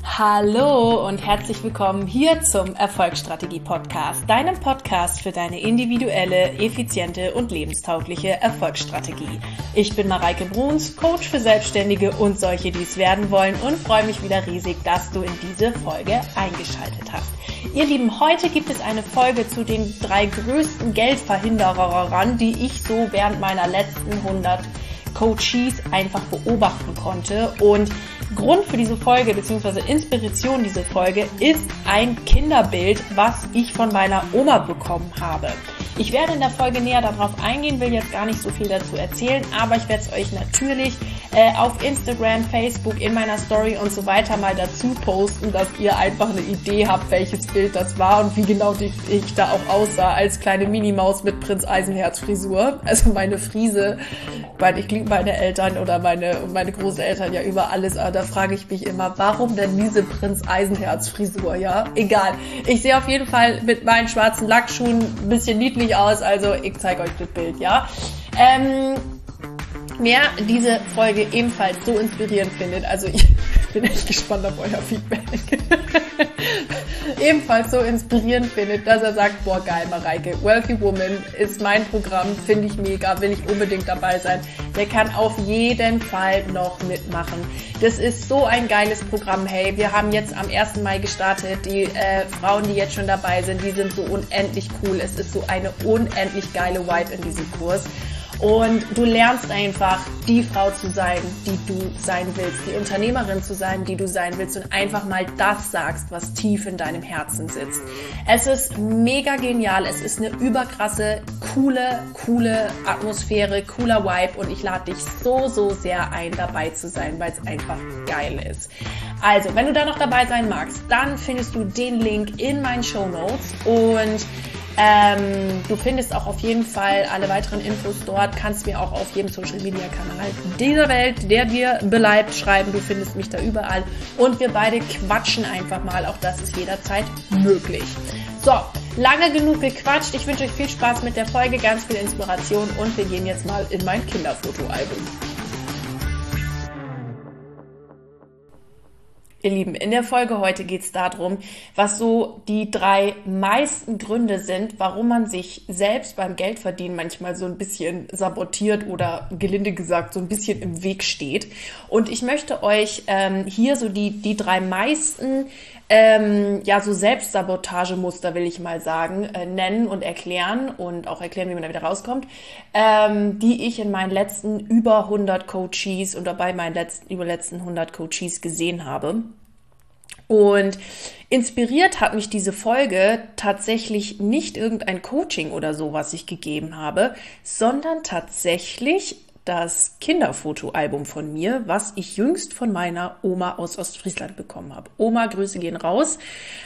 Hallo und herzlich willkommen hier zum Erfolgsstrategie-Podcast, deinem Podcast für deine individuelle, effiziente und lebenstaugliche Erfolgsstrategie. Ich bin Mareike Bruns, Coach für Selbstständige und solche, die es werden wollen und freue mich wieder riesig, dass du in diese Folge eingeschaltet hast. Ihr Lieben, heute gibt es eine Folge zu den 3 größten Geldverhinderern, die ich so während meiner letzten 100 Coaches einfach beobachten konnte. Und Grund für diese Folge bzw. Inspiration dieser Folge ist ein Kinderbild, was ich von meiner Oma bekommen habe. Ich werde in der Folge näher darauf eingehen, will jetzt gar nicht so viel dazu erzählen, aber ich werde es euch natürlich auf Instagram, Facebook, in meiner Story und so weiter mal dazu posten, dass ihr einfach eine Idee habt, welches Bild das war und wie genau ich da auch aussah als kleine Minimaus mit Prinz Eisenherz Frisur. Also meine Frise, weil ich liebe meine Eltern oder meine Großeltern ja über alles, aber da frage ich mich immer, warum denn diese Prinz Eisenherz Frisur, ja? Egal. Ich sehe auf jeden Fall mit meinen schwarzen Lackschuhen ein bisschen niedlich aus, also ich zeige euch das Bild, ja? Wer diese Folge ebenfalls so inspirierend findet, also ich bin echt gespannt auf euer Feedback, ebenfalls so inspirierend findet, dass er sagt, boah geil Mareike, Wealthy Woman ist mein Programm, finde ich mega, will ich unbedingt dabei sein, der kann auf jeden Fall noch mitmachen. Das ist so ein geiles Programm, hey, wir haben jetzt am 1. Mai gestartet, die Frauen, die jetzt schon dabei sind, die sind so unendlich cool, es ist so eine unendlich geile Vibe in diesem Kurs. Und du lernst einfach, die Frau zu sein, die du sein willst, die Unternehmerin zu sein, die du sein willst und einfach mal das sagst, was tief in deinem Herzen sitzt. Es ist mega genial, es ist eine überkrasse, coole Atmosphäre, cooler Vibe und ich lade dich so sehr ein, dabei zu sein, weil es einfach geil ist. Also, wenn du da noch dabei sein magst, dann findest du den Link in meinen Shownotes und du findest auch auf jeden Fall alle weiteren Infos dort, kannst mir auch auf jedem Social Media Kanal dieser Welt, der dir beleibt, schreiben, du findest mich da überall und wir beide quatschen einfach mal, auch das ist jederzeit möglich. So, lange genug gequatscht, ich wünsche euch viel Spaß mit der Folge, ganz viel Inspiration und wir gehen jetzt mal in mein Kinderfotoalbum. Ihr Lieben, in der Folge heute geht es darum, was so die 3 meisten Gründe sind, warum man sich selbst beim Geldverdienen manchmal so ein bisschen sabotiert oder gelinde gesagt so ein bisschen im Weg steht. Und ich möchte euch hier so die 3 meisten so Selbstsabotagemuster, will ich mal sagen, nennen und erklären und auch erklären, wie man da wieder rauskommt, die ich in meinen letzten über 100 Coaches und dabei meinen letzten 100 Coaches gesehen habe. Und inspiriert hat mich diese Folge tatsächlich nicht irgendein Coaching oder so, was ich gegeben habe, sondern tatsächlich das Kinderfotoalbum von mir, was ich jüngst von meiner Oma aus Ostfriesland bekommen habe. Oma, Grüße gehen raus.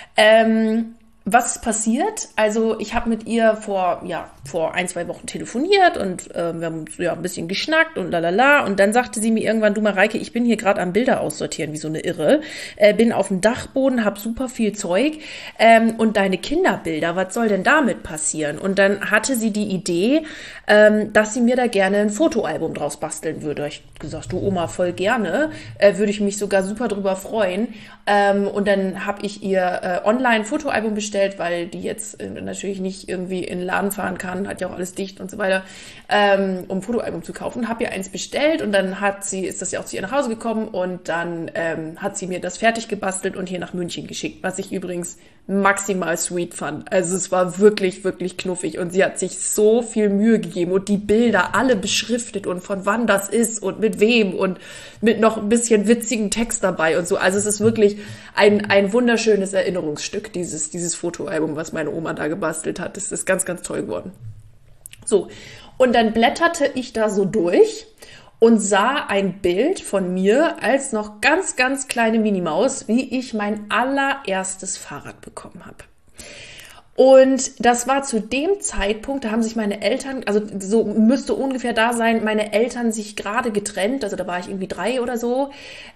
Was ist passiert? Also ich habe mit ihr vor 1-2 Wochen telefoniert und wir haben ein bisschen geschnackt und lalala und dann sagte sie mir irgendwann, du Mareike, ich bin hier gerade am Bilder aussortieren wie so eine Irre, bin auf dem Dachboden, habe super viel Zeug und deine Kinderbilder, was soll denn damit passieren? Und dann hatte sie die Idee, dass sie mir da gerne ein Fotoalbum draus basteln würde. Ich habe gesagt, du Oma, voll gerne, würde ich mich sogar super drüber freuen. Und dann habe ich ihr online ein Fotoalbum bestellt, weil die jetzt natürlich nicht irgendwie in den Laden fahren kann, hat ja auch alles dicht und so weiter, um ein Fotoalbum zu kaufen. Habe ihr eins bestellt und dann ist das ja auch zu ihr nach Hause gekommen und dann hat sie mir das fertig gebastelt und hier nach München geschickt, was ich übrigens maximal sweet fand. Also es war wirklich knuffig und sie hat sich so viel Mühe gegeben und die Bilder alle beschriftet und von wann das ist und mit wem und mit noch ein bisschen witzigen Text dabei und so. Also es ist wirklich ein wunderschönes Erinnerungsstück, dieses Fotoalbum, was meine Oma da gebastelt hat. Das ist ganz toll geworden. So, und dann blätterte ich da so durch und sah ein Bild von mir als noch ganz kleine Minimaus, wie ich mein allererstes Fahrrad bekommen habe. Und das war zu dem Zeitpunkt, da haben sich meine Eltern, also so müsste ungefähr da sein, meine Eltern sich gerade getrennt, also da war ich irgendwie 3 oder so.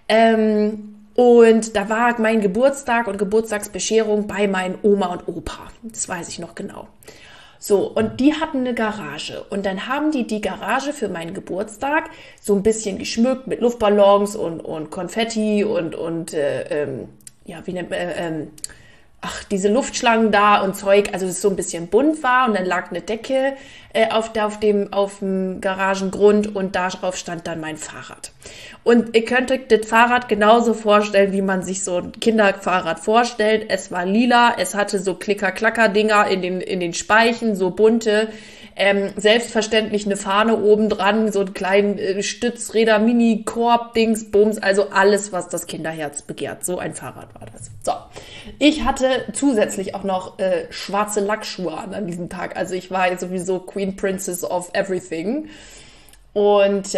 Und da war mein Geburtstag und Geburtstagsbescherung bei meinen Oma und Opa. Das weiß ich noch genau. So, und die hatten eine Garage. Und dann haben die Garage für meinen Geburtstag so ein bisschen geschmückt mit Luftballons und Konfetti und wie nennt man, diese Luftschlangen da und Zeug, also es so ein bisschen bunt war und dann lag eine Decke auf dem Garagengrund und darauf stand dann mein Fahrrad. Und ihr könnt euch das Fahrrad genauso vorstellen, wie man sich so ein Kinderfahrrad vorstellt. Es war lila, es hatte so Klicker-Klacker-Dinger in den Speichen, so bunte, selbstverständlich eine Fahne oben dran, so einen kleinen Stützräder, Mini-Korb, Dings, Bums, also alles, was das Kinderherz begehrt. So ein Fahrrad war das. So, ich hatte zusätzlich auch noch schwarze Lackschuhe an diesem Tag. Also ich war sowieso Queen Princess of Everything. Und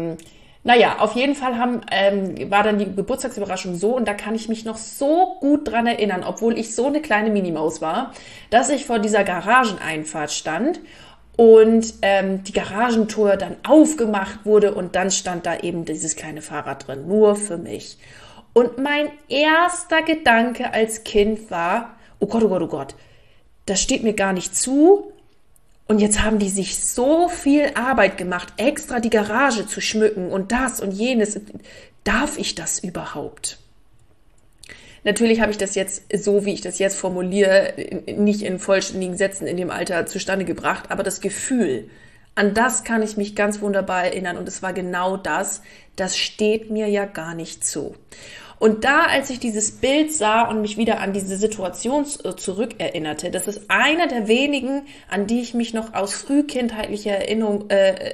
auf jeden Fall war dann die Geburtstagsüberraschung so, und da kann ich mich noch so gut dran erinnern, obwohl ich so eine kleine Minimaus war, dass ich vor dieser Garageneinfahrt stand und die Garagentür dann aufgemacht wurde und dann stand da eben dieses kleine Fahrrad drin, nur für mich. Und mein erster Gedanke als Kind war, oh Gott, oh Gott, oh Gott, das steht mir gar nicht zu. Und jetzt haben die sich so viel Arbeit gemacht, extra die Garage zu schmücken und das und jenes. Darf ich das überhaupt? Natürlich habe ich das jetzt, so wie ich das jetzt formuliere, nicht in vollständigen Sätzen in dem Alter zustande gebracht, aber das Gefühl, an das kann ich mich ganz wunderbar erinnern. Und es war genau das steht mir ja gar nicht zu. Und da, als ich dieses Bild sah und mich wieder an diese Situation zurückerinnerte, das ist einer der wenigen, an die ich mich noch aus frühkindheitlichen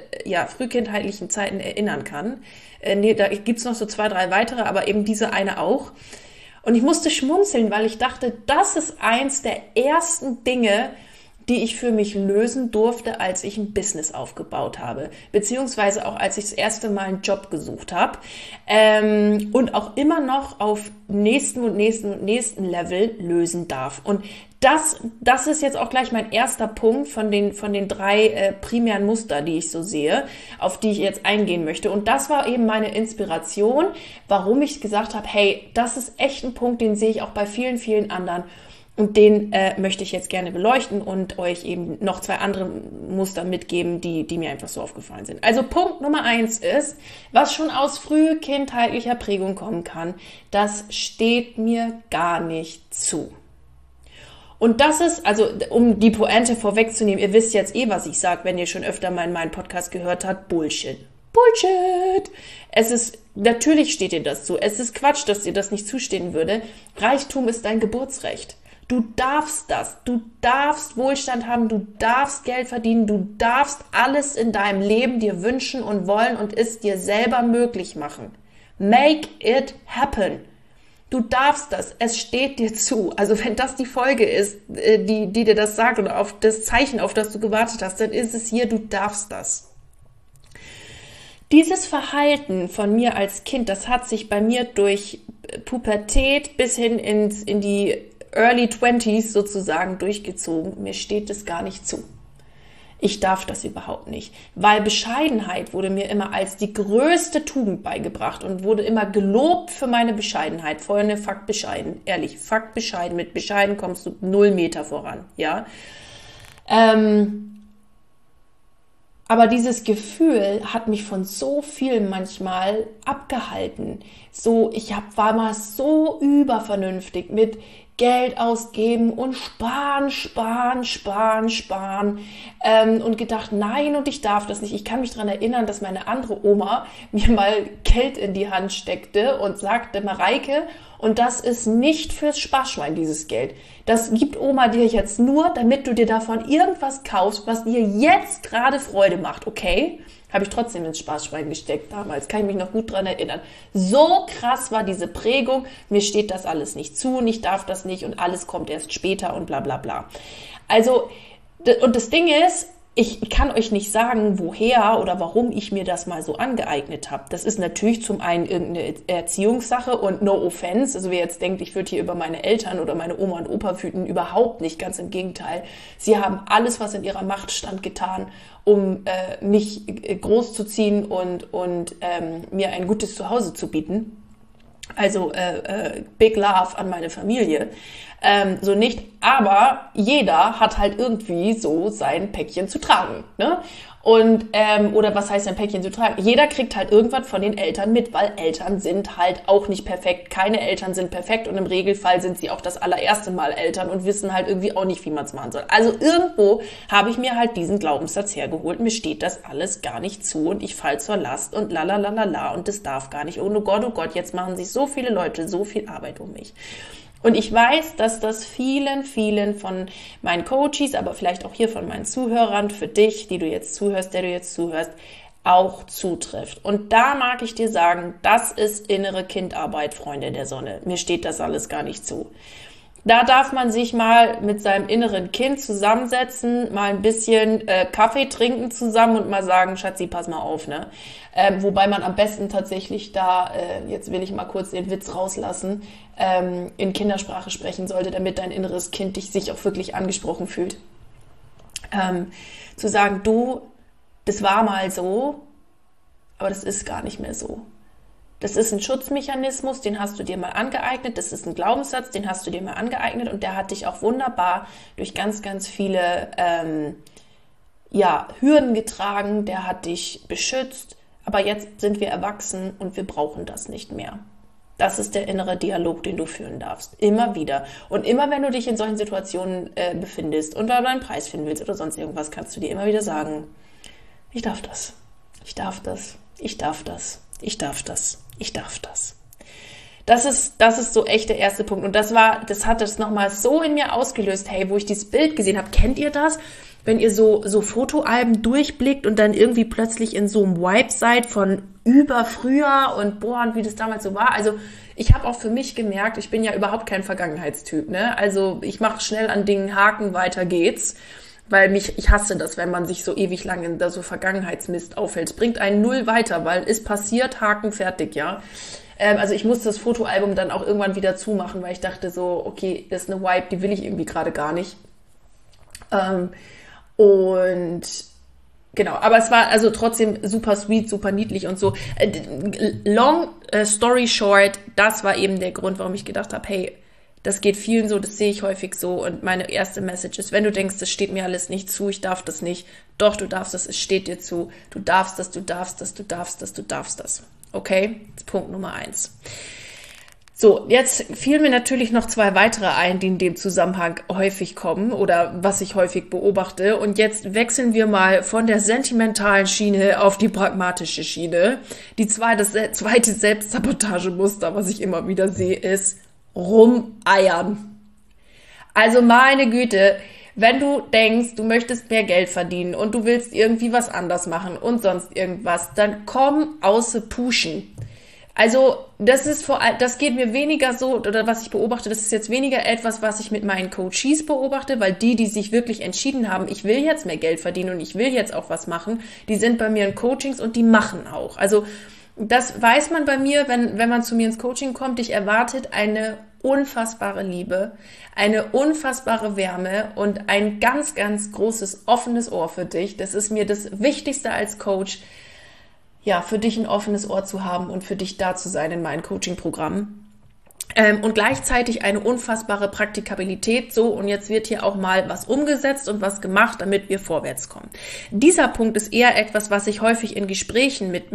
Zeiten erinnern kann. Da gibt's noch so 2, 3 weitere, aber eben diese eine auch. Und ich musste schmunzeln, weil ich dachte, das ist eins der ersten Dinge, die ich für mich lösen durfte, als ich ein Business aufgebaut habe, beziehungsweise auch als ich das erste Mal einen Job gesucht habe und auch immer noch auf nächsten Level lösen darf. Und das ist jetzt auch gleich mein erster Punkt von den 3 primären Muster, die ich so sehe, auf die ich jetzt eingehen möchte. Und das war eben meine Inspiration, warum ich gesagt habe, hey, das ist echt ein Punkt, den sehe ich auch bei vielen, vielen anderen. Und den möchte ich jetzt gerne beleuchten und euch eben noch 2 andere Muster mitgeben, die mir einfach so aufgefallen sind. Also Punkt Nummer 1 ist, was schon aus frühkindheitlicher Prägung kommen kann, das steht mir gar nicht zu. Und das ist, also um die Pointe vorwegzunehmen, ihr wisst jetzt was ich sage, wenn ihr schon öfter mal in meinen Podcast gehört habt, Bullshit. Natürlich steht dir das zu. Es ist Quatsch, dass dir das nicht zustehen würde. Reichtum ist dein Geburtsrecht. Du darfst das. Du darfst Wohlstand haben. Du darfst Geld verdienen. Du darfst alles in deinem Leben dir wünschen und wollen und es dir selber möglich machen. Make it happen. Du darfst das. Es steht dir zu. Also wenn das die Folge ist, die dir das sagt oder auf das Zeichen, auf das du gewartet hast, dann ist es hier, du darfst das. Dieses Verhalten von mir als Kind, das hat sich bei mir durch Pubertät bis hin in die Early 20s sozusagen durchgezogen. Mir steht es gar nicht zu. Ich darf das überhaupt nicht, weil Bescheidenheit wurde mir immer als die größte Tugend beigebracht und wurde immer gelobt für meine Bescheidenheit. Freunde, Fakt bescheiden, ehrlich, Fakt bescheiden. Mit bescheiden kommst du 0 Meter voran, ja. Aber dieses Gefühl hat mich von so viel manchmal abgehalten. War mal so übervernünftig mit Geld ausgeben und sparen und gedacht, nein, und ich darf das nicht. Ich kann mich daran erinnern, dass meine andere Oma mir mal Geld in die Hand steckte und sagte, Mareike, und das ist nicht fürs Sparschwein, dieses Geld. Das gibt Oma dir jetzt nur, damit du dir davon irgendwas kaufst, was dir jetzt gerade Freude macht, okay? Habe ich trotzdem ins Sparschwein gesteckt damals, kann ich mich noch gut dran erinnern. So krass war diese Prägung, mir steht das alles nicht zu und ich darf das nicht und alles kommt erst später und bla bla bla. Also, und das Ding ist, ich kann euch nicht sagen, woher oder warum ich mir das mal so angeeignet habe. Das ist natürlich zum einen irgendeine Erziehungssache und no offense. Also wer jetzt denkt, ich würde hier über meine Eltern oder meine Oma und Opa wüten, überhaupt nicht, ganz im Gegenteil. Sie haben alles, was in ihrer Macht stand, getan, um mich großzuziehen und mir ein gutes Zuhause zu bieten. Also Big Love an meine Familie. So nicht, aber jeder hat halt irgendwie so sein Päckchen zu tragen, ne? Und, oder was heißt ein Päckchen zu tragen? Jeder kriegt halt irgendwas von den Eltern mit, weil Eltern sind halt auch nicht perfekt. Keine Eltern sind perfekt und im Regelfall sind sie auch das allererste Mal Eltern und wissen halt irgendwie auch nicht, wie man es machen soll. Also irgendwo habe ich mir halt diesen Glaubenssatz hergeholt, mir steht das alles gar nicht zu und ich fall zur Last und la und das darf gar nicht. Und oh Gott, jetzt machen sich so viele Leute so viel Arbeit um mich. Und ich weiß, dass das vielen von meinen Coaches, aber vielleicht auch hier von meinen Zuhörern, für dich, die du jetzt zuhörst, der du jetzt zuhörst, auch zutrifft. Und da mag ich dir sagen, das ist innere Kindarbeit, Freunde der Sonne. Mir steht das alles gar nicht zu. Da darf man sich mal mit seinem inneren Kind zusammensetzen, mal ein bisschen Kaffee trinken zusammen und mal sagen, Schatzi, pass mal auf, ne? Wobei man am besten tatsächlich da, jetzt will ich mal kurz den Witz rauslassen, in Kindersprache sprechen sollte, damit dein inneres Kind sich auch wirklich angesprochen fühlt. Zu sagen, du, das war mal so, aber das ist gar nicht mehr so. Das ist ein Schutzmechanismus, den hast du dir mal angeeignet. Das ist ein Glaubenssatz, den hast du dir mal angeeignet. Und der hat dich auch wunderbar durch ganz viele Hürden getragen. Der hat dich beschützt. Aber jetzt sind wir erwachsen und wir brauchen das nicht mehr. Das ist der innere Dialog, den du führen darfst. Immer wieder. Und immer, wenn du dich in solchen Situationen befindest und da deinen Preis finden willst oder sonst irgendwas, kannst du dir immer wieder sagen, ich darf das. Ich darf das. Ich darf das. Ich darf das. Ich darf das. Das ist so echt der erste Punkt. Und das hat das nochmal so in mir ausgelöst, hey, wo ich dieses Bild gesehen habe. Kennt ihr das? Wenn ihr so Fotoalben durchblickt und dann irgendwie plötzlich in so einem Vibe seid von über früher und und wie das damals so war. Also ich habe auch für mich gemerkt, ich bin ja überhaupt kein Vergangenheitstyp, ne? Also ich mache schnell an Dingen Haken, weiter geht's. Weil ich hasse das, wenn man sich so ewig lang in so Vergangenheitsmist aufhält. Es bringt einen null weiter, weil ist passiert, Haken, fertig, ja. Also ich musste das Fotoalbum dann auch irgendwann wieder zumachen, weil ich dachte so, okay, das ist eine Vibe, die will ich irgendwie gerade gar nicht. Und genau, aber es war also trotzdem super sweet, super niedlich und so. Long story short, das war eben der Grund, warum ich gedacht habe, hey, das geht vielen so, das sehe ich häufig so. Und meine erste Message ist, wenn du denkst, das steht mir alles nicht zu, ich darf das nicht. Doch, du darfst das, es steht dir zu. Du darfst das, du darfst das, du darfst das, du darfst das. Okay? Das ist Punkt Nummer 1. So, jetzt fielen mir natürlich noch 2 weitere ein, die in dem Zusammenhang häufig kommen oder was ich häufig beobachte. Und jetzt wechseln wir mal von der sentimentalen Schiene auf die pragmatische Schiene. Das zweite Selbstsabotagemuster, was ich immer wieder sehe, ist rumeiern. Also meine Güte, wenn du denkst, du möchtest mehr Geld verdienen und du willst irgendwie was anders machen und sonst irgendwas, dann komm außer Puschen. Also das geht mir weniger so, oder was ich beobachte, das ist jetzt weniger etwas, was ich mit meinen Coaches beobachte, weil die sich wirklich entschieden haben, ich will jetzt mehr Geld verdienen und ich will jetzt auch was machen, die sind bei mir in Coachings und die machen auch. Also das weiß man bei mir, wenn man zu mir ins Coaching kommt, dich erwartet eine unfassbare Liebe, eine unfassbare Wärme und ein ganz großes offenes Ohr für dich. Das ist mir das Wichtigste als Coach, ja, für dich ein offenes Ohr zu haben und für dich da zu sein in meinen Coaching-Programmen. Und gleichzeitig eine unfassbare Praktikabilität. So, und jetzt wird hier auch mal was umgesetzt und was gemacht, damit wir vorwärts kommen. Dieser Punkt ist eher etwas, was ich häufig in Gesprächen mit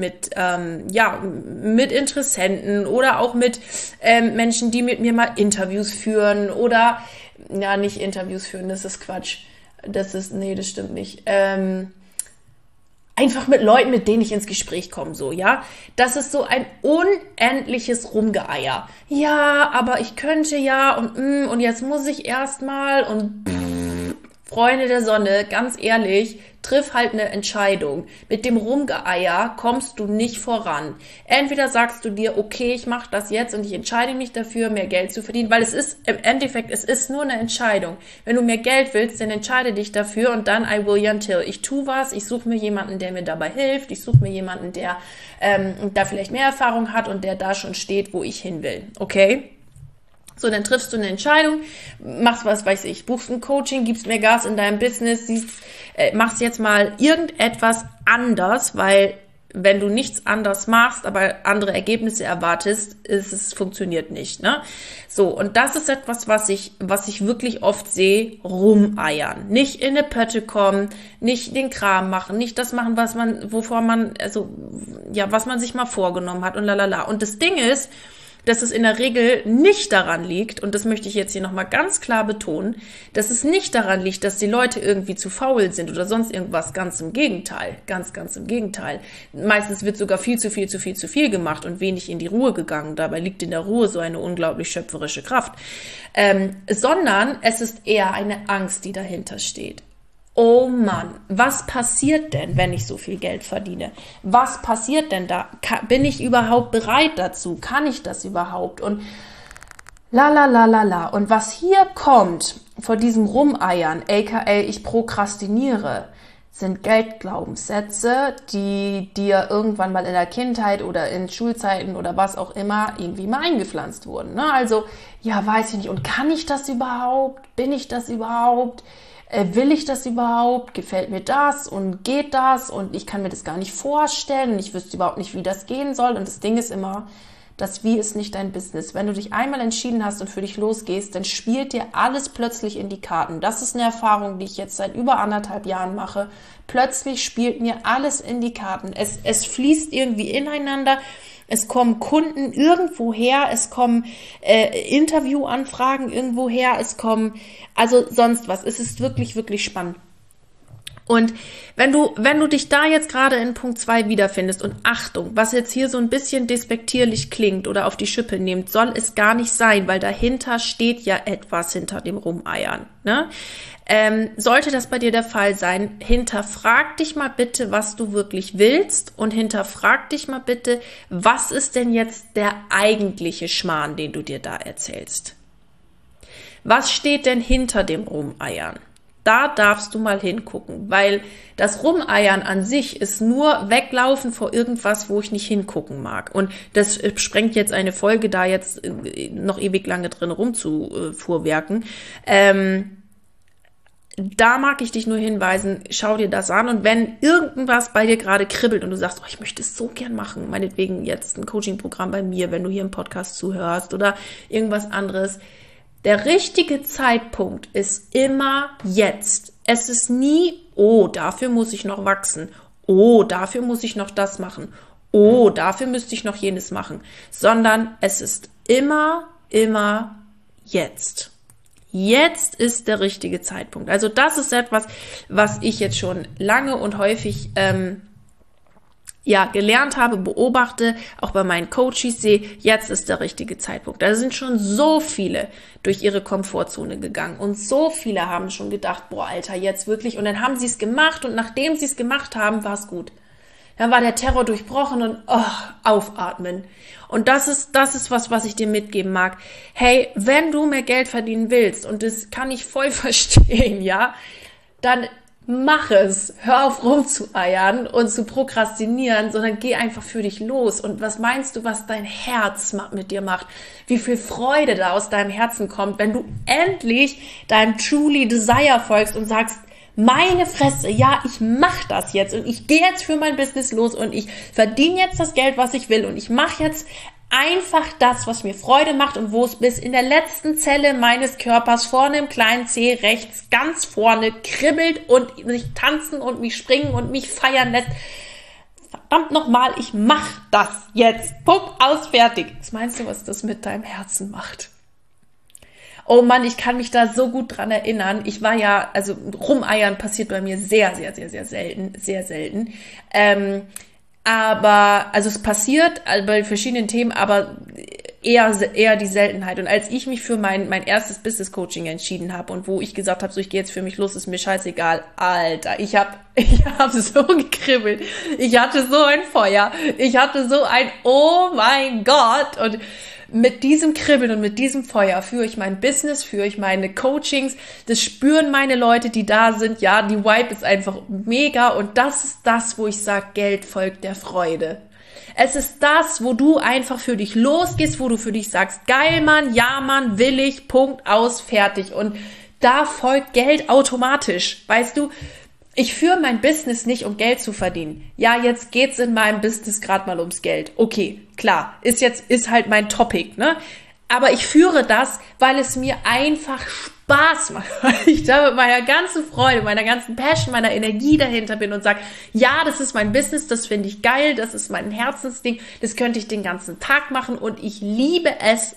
Interessenten oder auch mit Menschen, die mit mir mal Interviews führen oder, ja, nicht Interviews führen, das ist Quatsch. Das stimmt nicht. Einfach mit Leuten, mit denen ich ins Gespräch komme, so, ja. Das ist so ein unendliches Rumgeeier. Ja, aber ich könnte ja und jetzt muss ich erstmal und Freunde der Sonne, ganz ehrlich, triff halt eine Entscheidung. Mit dem Rumgeeier kommst du nicht voran. Entweder sagst du dir, okay, ich mache das jetzt und ich entscheide mich dafür, mehr Geld zu verdienen, weil es ist im Endeffekt, es ist nur eine Entscheidung. Wenn du mehr Geld willst, dann entscheide dich dafür und dann I will until. Ich tue was, ich suche mir jemanden, der mir dabei hilft, ich suche mir jemanden, der da vielleicht mehr Erfahrung hat und der da schon steht, wo ich hin will. Okay? So, dann triffst du eine Entscheidung, machst was weiß ich, buchst ein Coaching, gibst mehr Gas in deinem Business, machst jetzt mal irgendetwas anders, weil wenn du nichts anders machst, aber andere Ergebnisse erwartest, funktioniert nicht, ne? So, und das ist etwas, was ich wirklich oft sehe, rumeiern. Nicht in eine Pötte kommen, nicht den Kram machen, nicht das machen, was man sich mal vorgenommen hat und lalala. Und das Ding ist, dass es in der Regel nicht daran liegt, und das möchte ich jetzt hier nochmal ganz klar betonen, dass es nicht daran liegt, dass die Leute irgendwie zu faul sind oder sonst irgendwas. Ganz im Gegenteil. Ganz im Gegenteil. Meistens wird sogar viel zu viel gemacht und wenig in die Ruhe gegangen. Dabei liegt in der Ruhe so eine unglaublich schöpferische Kraft. Sondern es ist eher eine Angst, die dahinter steht. Oh Mann, was passiert denn, wenn ich so viel Geld verdiene? Was passiert denn da? Bin ich überhaupt bereit dazu? Kann ich das überhaupt? Und Und was hier kommt vor diesem Rumeiern, aka ich prokrastiniere, sind Geldglaubenssätze, die dir irgendwann mal in der Kindheit oder in Schulzeiten oder was auch immer irgendwie mal eingepflanzt wurden. Ne? Also, ja, weiß ich nicht. Und kann ich das überhaupt? Bin ich das überhaupt? Will ich das überhaupt? Gefällt mir das? Und geht das? Und ich kann mir das gar nicht vorstellen und ich wüsste überhaupt nicht, wie das gehen soll. Und das Ding ist immer, das Wie ist nicht dein Business. Wenn du dich einmal entschieden hast und für dich losgehst, dann spielt dir alles plötzlich in die Karten. Das ist eine Erfahrung, die ich jetzt seit über 1,5 Jahren mache. Plötzlich spielt mir alles in die Karten. Es fließt irgendwie ineinander. Es kommen Kunden irgendwo her, es kommen Interviewanfragen irgendwo her, es kommen, also sonst was. Es ist wirklich, wirklich spannend. Und wenn du dich da jetzt gerade in Punkt 2 wiederfindest, und Achtung, was jetzt hier so ein bisschen despektierlich klingt oder auf die Schippe nehmt, soll es gar nicht sein, weil dahinter steht ja etwas hinter dem Rumeiern, ne? Sollte das bei dir der Fall sein, hinterfrag dich mal bitte, was du wirklich willst, und hinterfrag dich mal bitte, was ist denn jetzt der eigentliche Schmarrn, den du dir da erzählst? Was steht denn hinter dem Rumeiern? Da darfst du mal hingucken, weil das Rumeiern an sich ist nur Weglaufen vor irgendwas, wo ich nicht hingucken mag. Und das sprengt jetzt eine Folge, da jetzt noch ewig lange drin rumzufuhrwerken. Da mag ich dich nur hinweisen, schau dir das an, und wenn irgendwas bei dir gerade kribbelt und du sagst, oh, ich möchte es so gern machen, meinetwegen jetzt ein Coaching-Programm bei mir, wenn du hier im Podcast zuhörst oder irgendwas anderes, der richtige Zeitpunkt ist immer jetzt. Es ist nie, oh, dafür muss ich noch wachsen, oh, dafür muss ich noch das machen, oh, dafür müsste ich noch jenes machen, sondern es ist immer jetzt. Jetzt ist der richtige Zeitpunkt. Also das ist etwas, was ich jetzt schon lange und häufig gelernt habe, beobachte, auch bei meinen Coaches sehe, jetzt ist der richtige Zeitpunkt. Da sind schon so viele durch ihre Komfortzone gegangen und so viele haben schon gedacht, boah, Alter, jetzt wirklich. Und dann haben sie es gemacht, und nachdem sie es gemacht haben, war es gut. Dann war der Terror durchbrochen und aufatmen. Und das ist was ich dir mitgeben mag. Hey, wenn du mehr Geld verdienen willst, und das kann ich voll verstehen, ja, dann mach es. Hör auf rumzueiern und zu prokrastinieren, sondern geh einfach für dich los. Und was meinst du, was dein Herz mit dir macht? Wie viel Freude da aus deinem Herzen kommt, wenn du endlich deinem Truly Desire folgst und sagst, meine Fresse, ja, ich mach das jetzt und ich gehe jetzt für mein Business los und ich verdiene jetzt das Geld, was ich will, und ich mache jetzt einfach das, was mir Freude macht und wo es bis in der letzten Zelle meines Körpers vorne im kleinen Zeh rechts ganz vorne kribbelt und mich tanzen und mich springen und mich feiern lässt. Verdammt nochmal, ich mach das jetzt. Punkt, aus, fertig. Was meinst du, was das mit deinem Herzen macht? Oh Mann, ich kann mich da so gut dran erinnern. Ich war ja, also Rumeiern passiert bei mir sehr, sehr, sehr, sehr selten, sehr selten. Aber, also es passiert bei verschiedenen Themen, aber eher die Seltenheit. Und als ich mich für mein erstes Business-Coaching entschieden habe und wo ich gesagt habe, so, ich gehe jetzt für mich los, ist mir scheißegal. Alter, ich hab so gekribbelt. Ich hatte so ein Feuer. Ich hatte so ein, oh mein Gott. Und mit diesem Kribbeln und mit diesem Feuer führe ich mein Business, führe ich meine Coachings. Das spüren meine Leute, die da sind. Ja, die Vibe ist einfach mega. Und das ist das, wo ich sage, Geld folgt der Freude. Es ist das, wo du einfach für dich losgehst, wo du für dich sagst, geil, Mann, ja, Mann, will ich, Punkt, aus, fertig. Und da folgt Geld automatisch. Weißt du, Ich führe mein Business nicht, um Geld zu verdienen. Ja, jetzt geht's in meinem Business gerade mal ums Geld. Okay, klar, ist halt mein Topic, ne? Aber ich führe das, weil es mir einfach Spaß macht, weil ich da mit meiner ganzen Freude, meiner ganzen Passion, meiner Energie dahinter bin und sage, ja, das ist mein Business, das finde ich geil, das ist mein Herzensding, das könnte ich den ganzen Tag machen und ich liebe es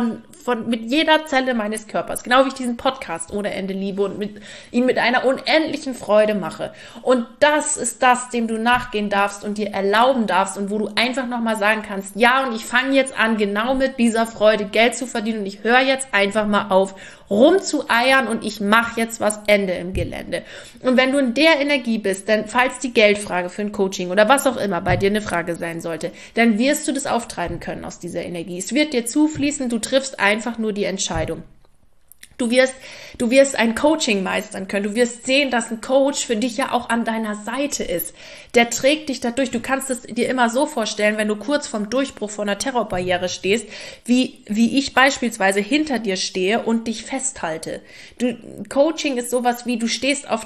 mit jeder Zelle meines Körpers, genau wie ich diesen Podcast ohne Ende liebe und ihn mit einer unendlichen Freude mache. Und das ist das, dem du nachgehen darfst und dir erlauben darfst und wo du einfach nochmal sagen kannst, ja, und ich fange jetzt an, genau mit dieser Freude Geld zu verdienen und ich höre jetzt einfach mal auf, rumzueiern und ich mache jetzt was, Ende im Gelände. Und wenn du in der Energie bist, dann, falls die Geldfrage für ein Coaching oder was auch immer bei dir eine Frage sein sollte, dann wirst du das auftreiben können aus dieser Energie. Es wird dir zufließen, du triffst einfach nur die Entscheidung. Du wirst ein Coaching meistern können. Du wirst sehen, dass ein Coach für dich ja auch an deiner Seite ist. Der trägt dich dadurch. Du kannst es dir immer so vorstellen, wenn du kurz vorm Durchbruch von einer Terrorbarriere stehst, wie ich beispielsweise hinter dir stehe und dich festhalte. Coaching ist sowas wie, du stehst auf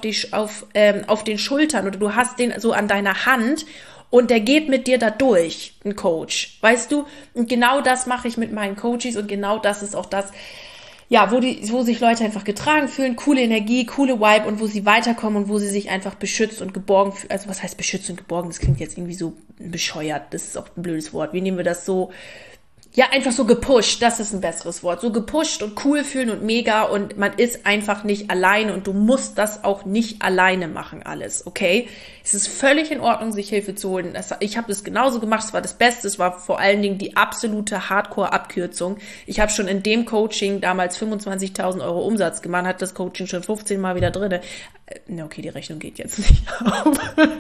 den Schultern oder du hast den so an deiner Hand und der geht mit dir da durch, ein Coach. Weißt du? Und genau das mache ich mit meinen Coaches und genau das ist auch das, ja, wo sich Leute einfach getragen fühlen, coole Energie, coole Vibe und wo sie weiterkommen und wo sie sich einfach beschützt und geborgen fühlen. Also was heißt beschützt und geborgen? Das klingt jetzt irgendwie so bescheuert. Das ist auch ein blödes Wort. Wie nehmen wir das so? Ja, einfach so gepusht, das ist ein besseres Wort. So gepusht und cool fühlen und mega und man ist einfach nicht alleine und du musst das auch nicht alleine machen alles, okay? Es ist völlig in Ordnung, sich Hilfe zu holen. Ich habe das genauso gemacht, es war das Beste, es war vor allen Dingen die absolute Hardcore-Abkürzung. Ich habe schon in dem Coaching damals 25.000 € Umsatz gemacht, hat das Coaching schon 15 Mal wieder drinne. Okay, die Rechnung geht jetzt nicht auf.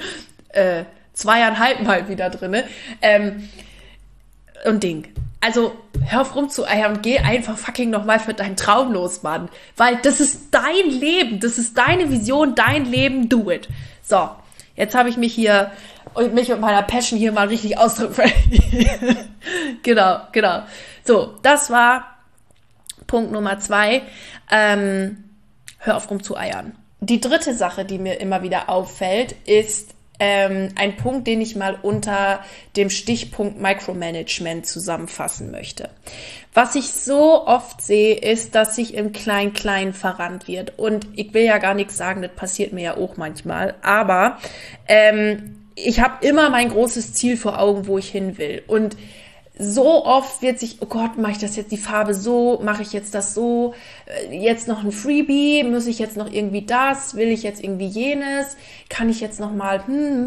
2,5 Mal wieder drinne. Und Ding. Also, hör auf rumzueiern und geh einfach fucking nochmal für deinen Traum los, Mann. Weil das ist dein Leben, das ist deine Vision, dein Leben, do it. So, jetzt habe ich mich mit meiner Passion hier mal richtig ausdrücken. Genau. So, das war Punkt Nummer 2. Hör auf rumzueiern. Die dritte Sache, die mir immer wieder auffällt, ist ein Punkt, den ich mal unter dem Stichpunkt Micromanagement zusammenfassen möchte. Was ich so oft sehe, ist, dass sich im Klein-Klein verrannt wird. Und ich will ja gar nichts sagen, das passiert mir ja auch manchmal. Aber ich habe immer mein großes Ziel vor Augen, wo ich hin will. Und so oft wird sich, oh Gott, mache ich das jetzt die Farbe so, mache ich jetzt das so, jetzt noch ein Freebie, muss ich jetzt noch irgendwie das, will ich jetzt irgendwie jenes, kann ich jetzt noch mal,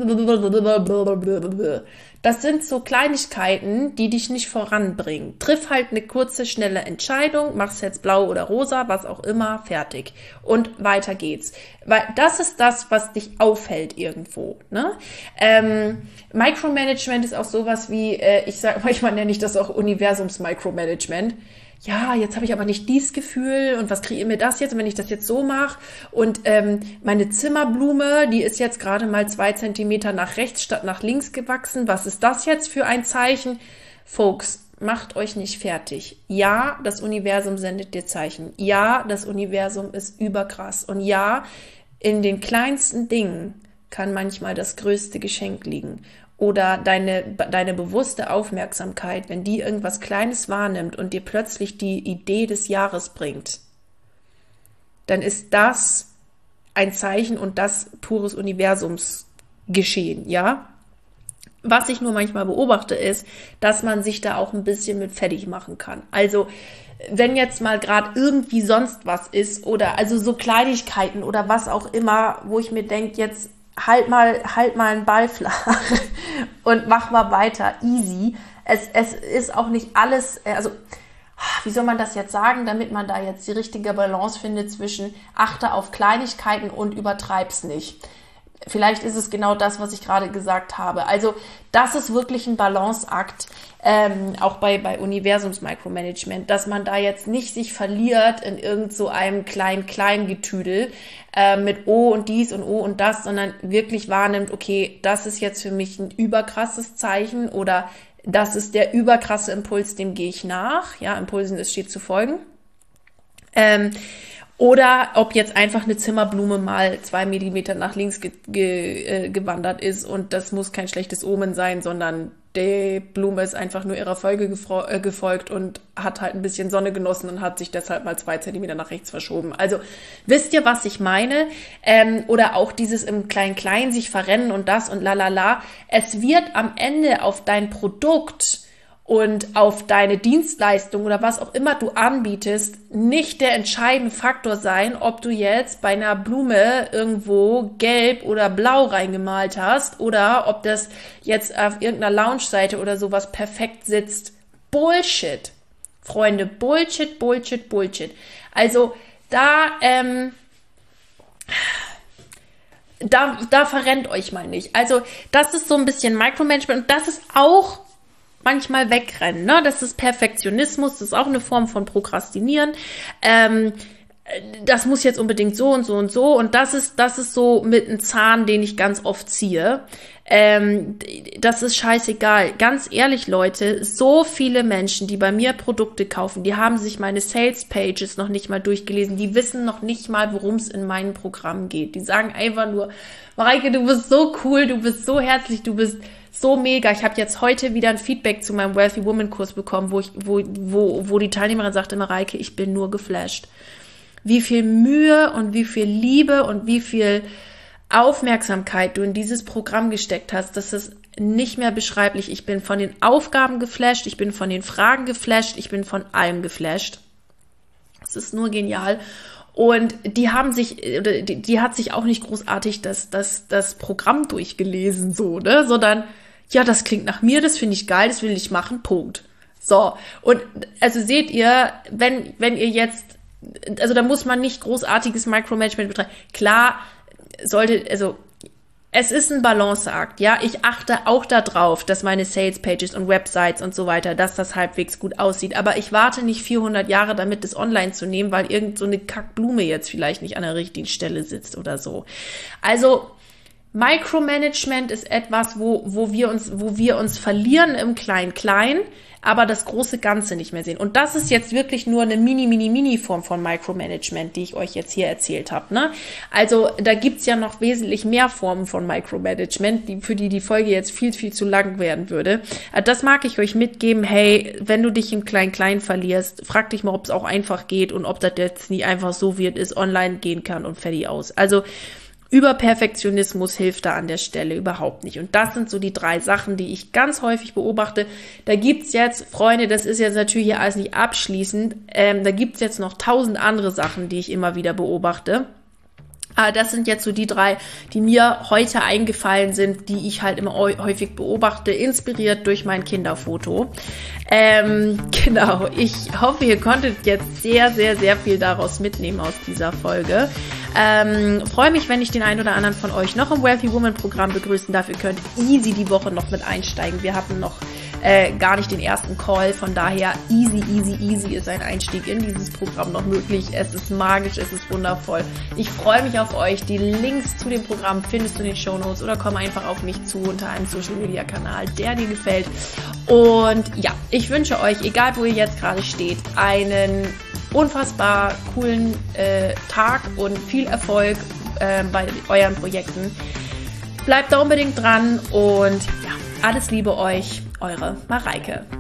das sind so Kleinigkeiten, die dich nicht voranbringen. Triff halt eine kurze, schnelle Entscheidung, mach's jetzt blau oder rosa, was auch immer, fertig. Und weiter geht's. Weil das ist das, was dich aufhält irgendwo, ne? Micromanagement ist auch sowas wie, manchmal nenne ich das auch Universums-Micromanagement. Ja, jetzt habe ich aber nicht dieses Gefühl und was kreiert mir das jetzt, und wenn ich das jetzt so mache und meine Zimmerblume, die ist jetzt gerade mal 2 Zentimeter nach rechts statt nach links gewachsen, was ist das jetzt für ein Zeichen? Folks, macht euch nicht fertig. Ja, das Universum sendet dir Zeichen. Ja, das Universum ist überkrass und ja, in den kleinsten Dingen kann manchmal das größte Geschenk liegen. Oder deine bewusste Aufmerksamkeit, wenn die irgendwas Kleines wahrnimmt und dir plötzlich die Idee des Jahres bringt, dann ist das ein Zeichen und das pures Universumsgeschehen, ja? Was ich nur manchmal beobachte, ist, dass man sich da auch ein bisschen mit fertig machen kann. Also, wenn jetzt mal gerade irgendwie sonst was ist oder also so Kleinigkeiten oder was auch immer, wo ich mir denke, jetzt halt mal einen Ball flach und mach mal weiter, easy. Es ist auch nicht alles, also wie soll man das jetzt sagen, damit man da jetzt die richtige Balance findet zwischen achte auf Kleinigkeiten und übertreib's nicht. Vielleicht ist es genau das, was ich gerade gesagt habe. Also das ist wirklich ein Balanceakt, auch bei Universums-Micromanagement, dass man da jetzt nicht sich verliert in irgend so einem kleinen Getüdel mit oh und dies und oh und das, sondern wirklich wahrnimmt, okay, das ist jetzt für mich ein überkrasses Zeichen oder das ist der überkrasse Impuls, dem gehe ich nach. Ja, Impulsen ist steht zu folgen. Oder ob jetzt einfach eine Zimmerblume mal 2 Millimeter nach links gewandert ist und das muss kein schlechtes Omen sein, sondern die Blume ist einfach nur ihrer Folge gefolgt und hat halt ein bisschen Sonne genossen und hat sich deshalb mal 2 Zentimeter nach rechts verschoben. Also wisst ihr, was ich meine? Oder auch dieses im Klein-Klein sich verrennen und das und lalala. Es wird am Ende auf dein Produkt und auf deine Dienstleistung oder was auch immer du anbietest, nicht der entscheidende Faktor sein, ob du jetzt bei einer Blume irgendwo gelb oder blau reingemalt hast oder ob das jetzt auf irgendeiner Lounge-Seite oder sowas perfekt sitzt. Bullshit. Freunde, Bullshit, Bullshit, Bullshit. Also da verrennt euch mal nicht. Also das ist so ein bisschen Micromanagement und das ist auch manchmal wegrennen, ne? Das ist Perfektionismus, das ist auch eine Form von Prokrastinieren. Das muss jetzt unbedingt so und so und so und das ist so mit einem Zahn, den ich ganz oft ziehe. Das ist scheißegal. Ganz ehrlich, Leute, so viele Menschen, die bei mir Produkte kaufen, die haben sich meine Sales Pages noch nicht mal durchgelesen, die wissen noch nicht mal, worum es in meinem Programm geht. Die sagen einfach nur, Mareike, du bist so cool, du bist so herzlich, du bist so mega. Ich habe jetzt heute wieder ein Feedback zu meinem Wealthy Woman Kurs bekommen, wo die Teilnehmerin sagte, Mareike, ich bin nur geflasht. Wie viel Mühe und wie viel Liebe und wie viel Aufmerksamkeit du in dieses Programm gesteckt hast, das ist nicht mehr beschreiblich. Ich bin von den Aufgaben geflasht, ich bin von den Fragen geflasht, ich bin von allem geflasht. Es ist nur genial. Und die hat sich auch nicht großartig das Programm durchgelesen, so, ne, sondern, ja, das klingt nach mir, das finde ich geil, das will ich machen, Punkt. So. Und, also seht ihr, wenn ihr jetzt, also da muss man nicht großartiges Micromanagement betreiben. Klar, es ist ein Balanceakt, ja. Ich achte auch darauf, dass meine Sales Pages und Websites und so weiter, dass das halbwegs gut aussieht. Aber ich warte nicht 400 Jahre damit, das online zu nehmen, weil irgend so eine Kackblume jetzt vielleicht nicht an der richtigen Stelle sitzt oder so. Also, Micromanagement ist etwas, wo wir uns verlieren im Klein-Klein, aber das große Ganze nicht mehr sehen. Und das ist jetzt wirklich nur eine Mini-Form von Micromanagement, die ich euch jetzt hier erzählt habe, ne? Also da gibt's ja noch wesentlich mehr Formen von Micromanagement, für die Folge jetzt viel, viel zu lang werden würde. Das mag ich euch mitgeben. Hey, wenn du dich im Klein-Klein verlierst, frag dich mal, ob es auch einfach geht und ob das jetzt nie einfach so wird, ist, online gehen kann und fertig aus. Also Überperfektionismus hilft da an der Stelle überhaupt nicht. Und das sind so die 3 Sachen, die ich ganz häufig beobachte. Da gibt's jetzt, Freunde, das ist jetzt natürlich hier alles nicht abschließend, da gibt's jetzt noch 1000 andere Sachen, die ich immer wieder beobachte. Das sind jetzt so die 3, die mir heute eingefallen sind, die ich halt immer häufig beobachte, inspiriert durch mein Kinderfoto. Genau, ich hoffe, ihr konntet jetzt sehr, sehr, sehr viel daraus mitnehmen aus dieser Folge. Freue mich, wenn ich den einen oder anderen von euch noch im Wealthy Woman Programm begrüßen darf. Ihr könnt easy die Woche noch mit einsteigen. Wir hatten noch gar nicht den ersten Call, von daher easy ist ein Einstieg in dieses Programm noch möglich. Es ist magisch, es ist wundervoll. Ich freue mich auf euch. Die Links zu dem Programm findest du in den Shownotes oder komm einfach auf mich zu unter einem Social Media Kanal, der dir gefällt. Und ja, ich wünsche euch, egal wo ihr jetzt gerade steht, einen unfassbar coolen Tag und viel Erfolg bei euren Projekten. Bleibt da unbedingt dran und ja, alles Liebe euch, eure Mareike.